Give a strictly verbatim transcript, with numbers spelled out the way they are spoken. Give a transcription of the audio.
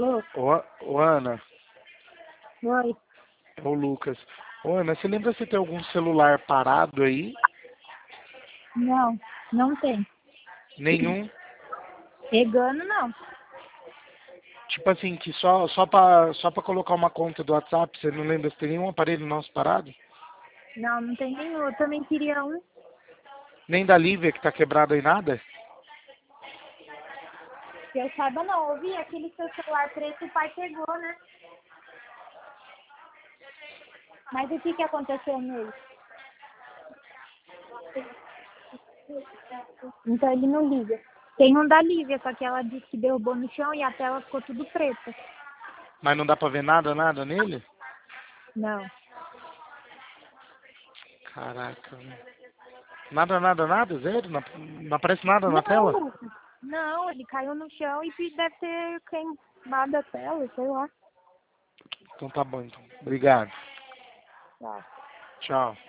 Alô? Ô, ô Ana, Oi. é o Lucas. Ô Ana, você lembra se tem algum celular parado aí? Não, não tem. Nenhum? Pegando, não. Tipo assim, que só, só pra, só pra colocar uma conta do WhatsApp, você não lembra se tem nenhum aparelho nosso parado? Não, não tem nenhum. Eu também queria um. Nem da Lívia que tá quebrado aí nada? Que eu saiba, não. Eu vi aquele seu celular preto, o pai pegou, né? Mas o que que aconteceu nele? Então ele não liga. Tem um da Lívia, só que ela disse que derrubou no chão e a tela ficou tudo preta. Mas não dá pra ver nada, nada nele? Não. Caraca, né? Nada, nada, nada? Zero? Não, não aparece nada na Não, tela? Lucas. Não, ele caiu no chão e deve ter queimado a tela, sei lá. Então tá bom, então. Obrigado. Tchau. Tchau.